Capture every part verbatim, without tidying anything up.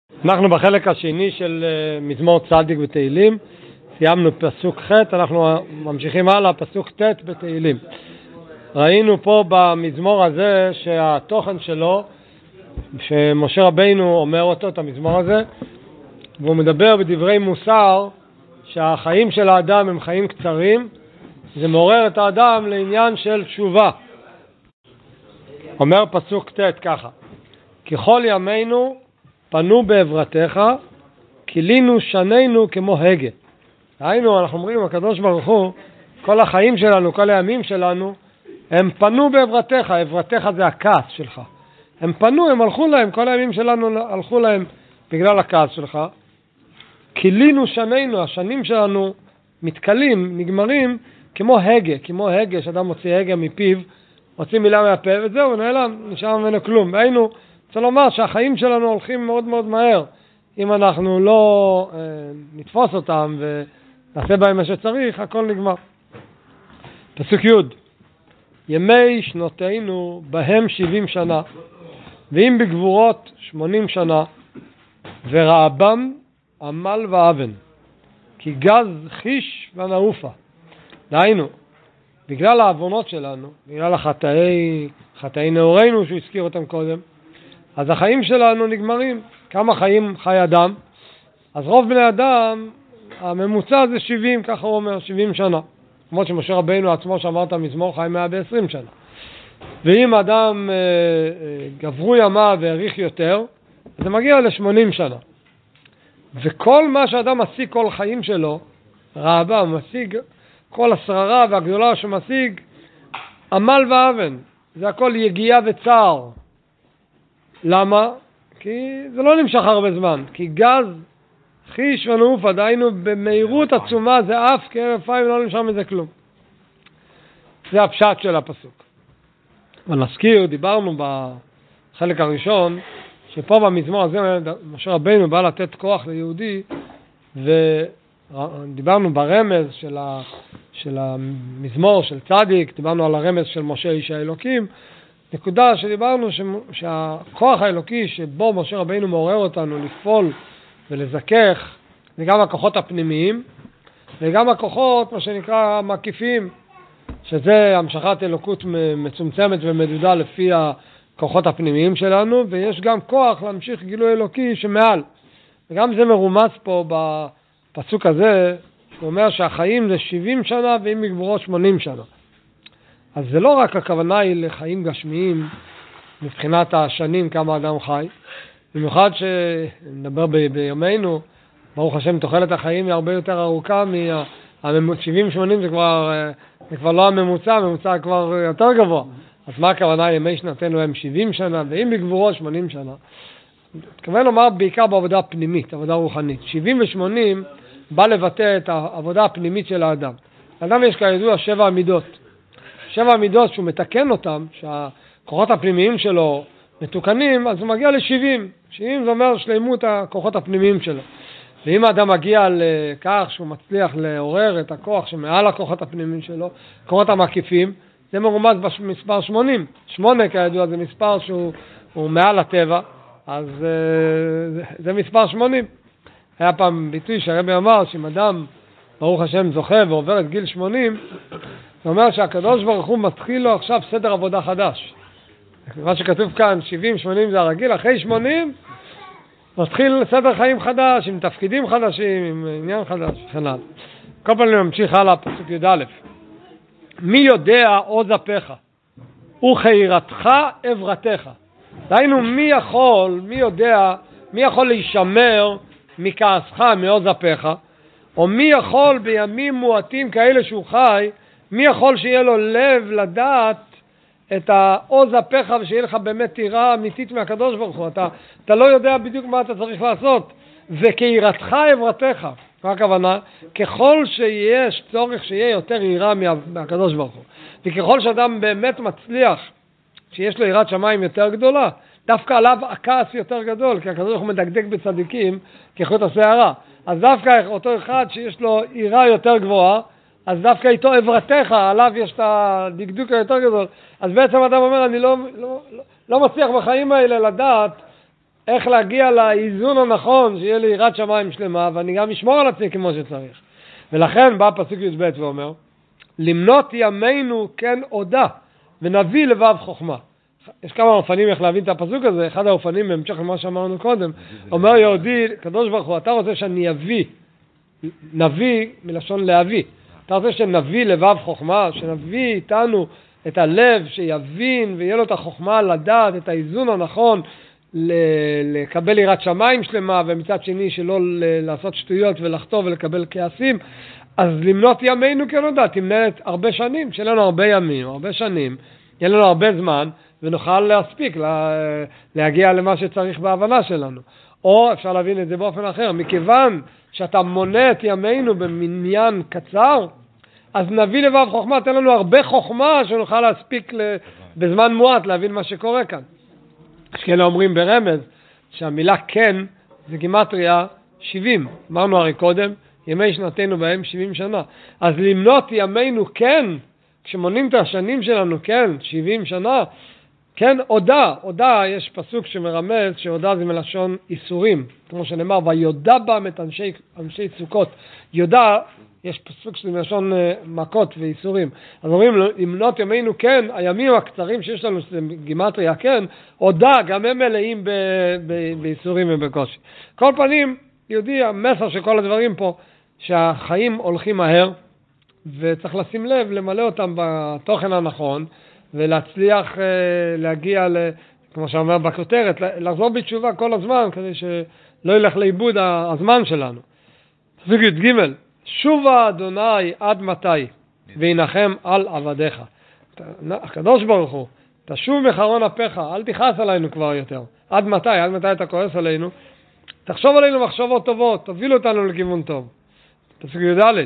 אנחנו בחלק השני של מזמור צדיק בתהילים, סיימנו פסוק ח', אנחנו ממשיכים הלאה, פסוק ט' בתהילים. ראינו פה במזמור הזה שהתוכן שלו, שמשה רבינו אומר אותו, את המזמור הזה, והוא מדבר בדברי מוסר שהחיים של האדם הם חיים קצרים, זה מעורר את האדם לעניין של תשובה. אומר פסוק ט' ככה: ככל ימינו פנו בעברתך, כילינו שנינו כמו הגה. היינו, אנחנו אומרים, הקדוש ברוך הוא, כל החיים שלנו, כל הימים שלנו, הם פנו בעברתך. עברתך זה הכעס שלך. הם פנו, הם הלכו להם, כל הימים שלנו הלכו להם בגלל הכעס שלך. כילינו שנינו, השנים שלנו מתקלים, נגמרים, כמו הגה, כמו הגה, שאדם מוציא הגה מפיו, מוציא מילה מהפה, וזהו, נעלם, נשאר ממנו כלום. והיינו, צריך לומר שהחיים שלנו הולכים מאוד מאוד מהר. אם אנחנו לא אה, נתפוס אותם ונעשה בהם מה שצריך, הכל נגמר. פסוק י': ימי שנותינו בהם שבעים שנה, ואם בגבורות שמונים שנה, ורעבם עמל ואבן, כי גז חיש ונעופה. דהיינו, בגלל העוונות שלנו, בגלל החטאי, חטאי נאורנו שהוא הזכיר אותם קודם, אז החיים שלנו נגמרים. כמה חיים חי אדם? אז רוב בני אדם, הממוצע זה שבעים, ככה הוא אומר, שבעים שנה. כמו שמשה רבינו עצמו שאמר את המזמור, חי מאה ועשרים שנה. ואם אדם אה, אה, גברו ימיו והאריך יותר, אז זה מגיע ל-שמונים שנה. וכל מה שאדם משיג כל חיים שלו, רעבה, משיג כל השררה והגדולה שמשיג, עמל ואבן, זה הכל יגיעה וצער. למה? כי זה לא נמשך הרבה זמן. כי גז, חיש ונעוף, עדיינו במהירות עצומה, זה אף כהרף עין ולא נמשך מזה כלום. זה הפשט של הפסוק. אבל נזכיר, דיברנו בחלק הראשון, שפה במזמור הזה, משה רבינו בא לתת כוח ליהודי, ודיברנו ברמז של, ה, של המזמור של צדיק, דיברנו על הרמז של משה איש האלוקים, נקודה שדיברנו ש... שהכוח האלוקי שבו משה רבינו מעורר אותנו לפעול ולזכך, זה גם הכוחות הפנימיים וגם הכוחות מה שנקרא מקיפים, שזה המשכת אלוקות מצומצמת ומדודה לפי הכוחות הפנימיים שלנו, ויש גם כוח להמשיך גילוי אלוקי שמעל, וגם זה מרומז פה בפסוק הזה, שהוא אומר שהחיים זה שבעים שנה ואם מגבורות שמונים שנה. אז זה לא רק הכוונה היא לחיים גשמיים מבחינת השנים כמה אדם חי, במיוחד שנדבר ב- בימינו, ברוך השם תוחלת החיים היא הרבה יותר ארוכה, מה-שבעים שמונים זה כבר, זה כבר לא הממוצע, הממוצע כבר יותר גבוה. אז מה הכוונה ימי שנתנו הם שבעים שנה, ואם בגבורות שמונים שנה? התכוון לומר בעיקר בעבודה הפנימית, עבודה רוחנית. שבעים ו-שמונים בא לבטא את העבודה הפנימית של האדם. האדם יש כידוע שבע עמידות. שבע המידות שהוא מתקן אותם, שהכוחות הפנימיים שלו מתוקנים, אז הוא מגיע ל-שבעים. שבעים זה אומר שלמות הכוחות הפנימיים שלו. ואם האדם מגיע לכך שהוא מצליח לעורר את הכוח שמעל הכוחות הפנימיים שלו, הכוחות המקיפים, זה מרומז במספר שמונים. שמונה כידוע זה מספר שהוא מעל הטבע, אז זה, זה מספר שמונים. היה פעם ביטוי שהרבי אמר שאם אדם ברוך השם זוכה ועובר את גיל שמונים, זה אומר שהקדוש ברוך הוא מתחיל לו עכשיו סדר עבודה חדש. מה שכתוב כאן, שבעים שמונים זה הרגיל, אחרי שמונים מתחיל סדר חיים חדש, עם תפקידים חדשים, עם עניין חדש, וכן הלאה. כל פעם אני ממשיך הלאה, פסוק י"א. מי יודע עוז אפיך, וכירתך עברתך. דהיינו, מי יכול, מי יודע, מי יכול להישמר מכעסך, מעוז אפיך, או מי יכול בימים מועטים כאלה שהוא חי, מי יכול שיהיה לו לב לדעת את העוז אפיך ושיהיה לך באמת יראה אמיתית מהקדוש ברוך הוא. אתה, אתה לא יודע בדיוק מה אתה צריך לעשות. וכירתך עברתך. מה הכוונה? ככל שיש צורך שיהיה יותר יראה מה, מהקדוש ברוך הוא. וככל שאדם באמת מצליח, שיש לו יראת שמיים יותר גדולה, דווקא עליו הכעס יותר גדול, כי הקדוש ברוך הוא מדקדק בצדיקים כחוט השערה. אז דווקא אותו אחד שיש לו יראה יותר גבוהה, אז דווקא איתו עברתך, עליו יש את הדקדוק היותר גדול. אז בעצם אדם אומר, אני לא, לא, לא, לא מצליח בחיים האלה לדעת איך להגיע לאיזון הנכון, שיהיה לי יראת שמיים שלמה, ואני גם אשמור על עצמי כמו שצריך. ולכן בא פסוק י' ב' ואומר, למנות ימינו כן עודה, ונביא לבב חוכמה. יש כמה אופנים איך להבין את הפסוק הזה, אחד האופנים בהמשך למה שאמרנו קודם, אומר יהודי, קדוש ברוך הוא, אתה רוצה שאני אביא, נביא מלשון להביא, אתה רוצה שנביא לבב חוכמה, שנביא איתנו את הלב שיבין ויהיה לו את החוכמה לדעת, את האיזון הנכון, לקבל יראת שמיים שלמה, ומצד שני שלא לעשות שטויות ולחטוא ולקבל כעסים. אז למנות ימינו כן עודה, תמנה את הרבה שנים, שיהיה לנו הרבה ימים, הרבה שנים, יהיה לנו הרבה זמן, ונוכל להספיק לה, להגיע למה שצריך בהבנה שלנו. או אפשר להבין את זה באופן אחר, מכיוון שאתה מונה את ימינו במניין קצר, אז נביא לבב חוכמה, תן לנו הרבה חוכמה שנוכל להספיק בזמן מועט להבין מה שקורה כאן. יש כאלה אומרים ברמז שהמילה כן זה גימטריה שבעים. אמרנו הרי קודם, ימי שנתנו בהם שבעים שנה. אז למנות ימינו כן, כשמונים את השנים שלנו כן, שבעים שנה, כן, עודה. עודה, יש פסוק שמרמז שעודה זה מלשון איסורים. כמו שנאמר, ויודע בם את אנשי, אנשי סוכות. יודע, יש פסוק שזה מלשון מכות ואיסורים. אז אומרים, למנות ימינו כן, הימים הקצרים שיש לנו, שזה גימטריה כן, עודה, גם הם מלאים ב, ב, באיסורים ובקושי. כל פנים, יהודי, המסר של כל הדברים פה, שהחיים הולכים מהר, וצריך לשים לב, למלא אותם בתוכן הנכון, ולהצליח uh, להגיע, ל, כמו שאומר בכותרת, לחזור בתשובה כל הזמן, כדי שלא ילך לאיבוד הזמן שלנו. פסוק י"ג, שובה אדוני עד מתי, וינחם על עבדיך. הקדוש ברוך הוא, תשוב מחרון אפיך, אל תכעס עלינו כבר יותר. עד מתי? עד מתי אתה כועס עלינו? תחשוב עלינו מחשבות טובות, תוביל אותנו לכיוון טוב. פסוק י"ד,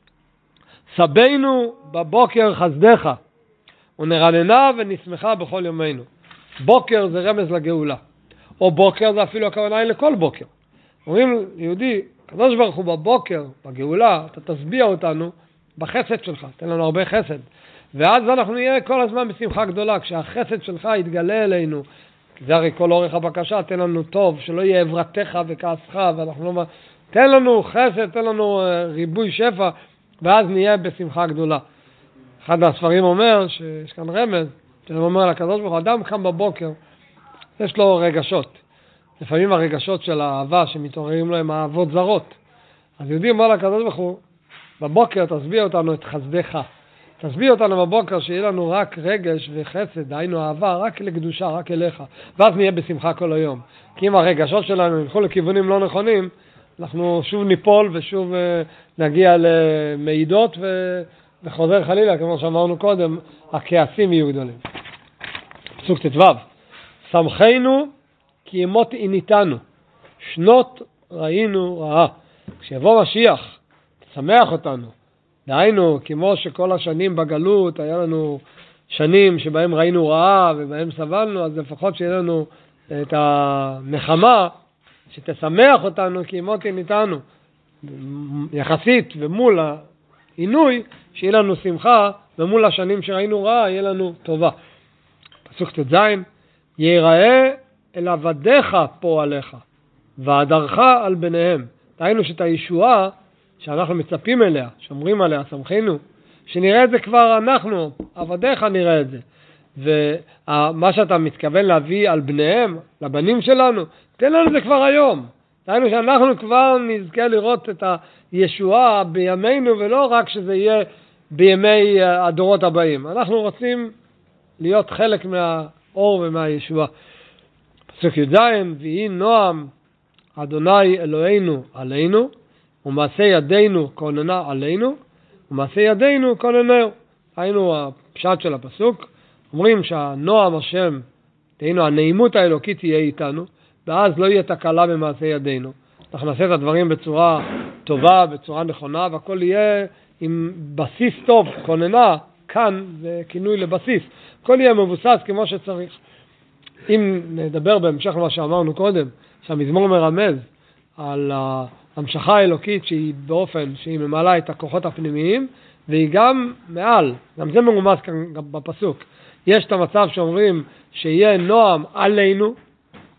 סבינו בבוקר חסדך, ונרננה ונשמחה בכל ימינו. בוקר זה רמז לגאולה, או בוקר זה אפילו הכוונה היא לכל בוקר. אומרים יהודי, קדוש ברוך הוא בבוקר, בגאולה, אתה תשביע אותנו בחסד שלך, תן לנו הרבה חסד. ואז אנחנו נהיה כל הזמן בשמחה גדולה, כשהחסד שלך יתגלה אלינו, זה הרי כל אורך הבקשה, תן לנו טוב, שלא יהיה עברתך וכעסך, ואנחנו לא... תן לנו חסד, תן לנו ריבוי שפע, ואז נהיה בשמחה גדולה. אחד מהספרים אומר, שיש כאן רמז, שאומר לקדוש ברוך הוא, אדם קם בבוקר, יש לו רגשות. לפעמים הרגשות של האהבה שמתעוררים לו הם אהבות זרות. אז יודעים מה לקדוש ברוך הוא, בבוקר תסביע אותנו את חסדך. תסביע אותנו בבוקר שיהיה לנו רק רגש וחסד, היינו אהבה, רק לקדושה, רק אליך. ואז נהיה בשמחה כל היום. כי אם הרגשות שלנו ילכו לכיוונים לא נכונים, אנחנו שוב ניפול ושוב uh, נגיע למעידות ו... וחוזר חלילה, כמו שאמרנו קודם, הכעסים יהיו גדולים. פסוק ט"ו, שמחנו כי ימות עיניתנו, שנות ראינו רעה. כשיבוא משיח, תשמח אותנו. דהיינו, כמו שכל השנים בגלות, היה לנו שנים שבהם ראינו רעה ובהם סבלנו, אז לפחות שיהיה לנו את הנחמה, שתשמח אותנו כי ימות עיניתנו, יחסית ומול העינוי, שיהיה לנו שמחה, ומול השנים שראינו רעה, יהיה לנו טובה. פסוק ט"ז, ייראה אל עבדיך פועליך, והדרך על ביניהם. דהיינו שאת הישועה שאנחנו מצפים אליה, שומרים עליה, שמחנו, שנראה את זה כבר אנחנו, עבדיך נראה את זה. ומה שאתה מתכוון להביא על בניהם, לבנים שלנו, תן לנו זה כבר היום. דהיינו שאנחנו כבר נזכה לראות את הישועה בימינו, ולא רק שזה יהיה בימי הדורות הבאים. אנחנו רוצים להיות חלק מהאור ומהישועה. פסוק י"ז, ויהי נועם אדוני אלוהינו עלינו, ומעשה ידינו כוננה עלינו, ומעשה ידינו כוננהו. היינו הפשט של הפסוק, אומרים שהנועם השם, תהיינו, הנעימות האלוקית תהיה איתנו, ואז לא יהיה תקלה במעשה ידינו. אנחנו נעשה את הדברים בצורה טובה, בצורה נכונה, והכל יהיה עם בסיס טוב. כוננה, כאן זה כינוי לבסיס. הכל יהיה מבוסס כמו שצריך. אם נדבר בהמשך למה שאמרנו קודם, שהמזמור מרמז על ההמשכה האלוקית שהיא באופן שהיא ממלאה את הכוחות הפנימיים, והיא גם מעל, גם זה מרומז כאן בפסוק. יש את המצב שאומרים שיהיה נועם עלינו,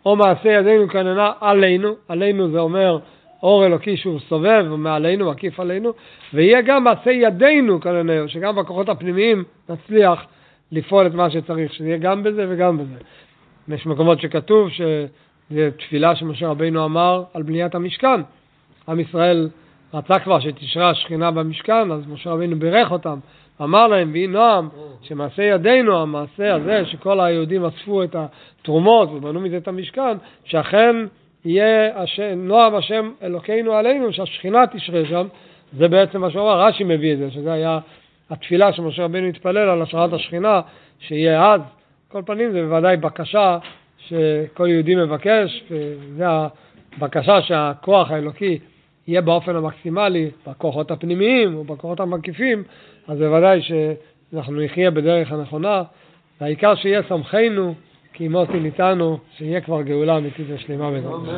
או מעשה ידינו כננה עלינו, עלינו זה אומר אור אלוקי שהוא סובב מעלינו, מקיף עלינו, ויהיה גם מעשה ידינו כננה, שגם בכוחות הפנימיים נצליח לפעול את מה שצריך, שיהיה גם בזה וגם בזה. יש מקומות שכתוב שזה תפילה שמשה רבינו אמר על בניית המשכן. עם ישראל רצה כבר שתשרה השכינה במשכן, אז משה רבינו בירך אותם, אמר להם, ויהי נועם, שמעשה ידינו, המעשה הזה, שכל היהודים אספו את התרומות ובנו מזה את המשכן, שאכן יהיה השם, נועם השם אלוקינו עלינו, שהשכינה תשרה שם. זה בעצם מה שאומר, רש"י מביא את זה, שזה היה התפילה שמשה רבינו התפלל על השרת השכינה, שיהיה אז. כל פנים זה בוודאי בקשה שכל יהודי מבקש, וזה הבקשה שהכוח האלוקי יהיה באופן המקסימלי, בכוחות הפנימיים ובכוחות המקיפים, אז בוודאי שאנחנו נחיה בדרך הנכונה, והעיקר שיהיה שמחנו, כי מוסי ניתנו, שיהיה כבר גאולה אמיתית ושלימה בזה.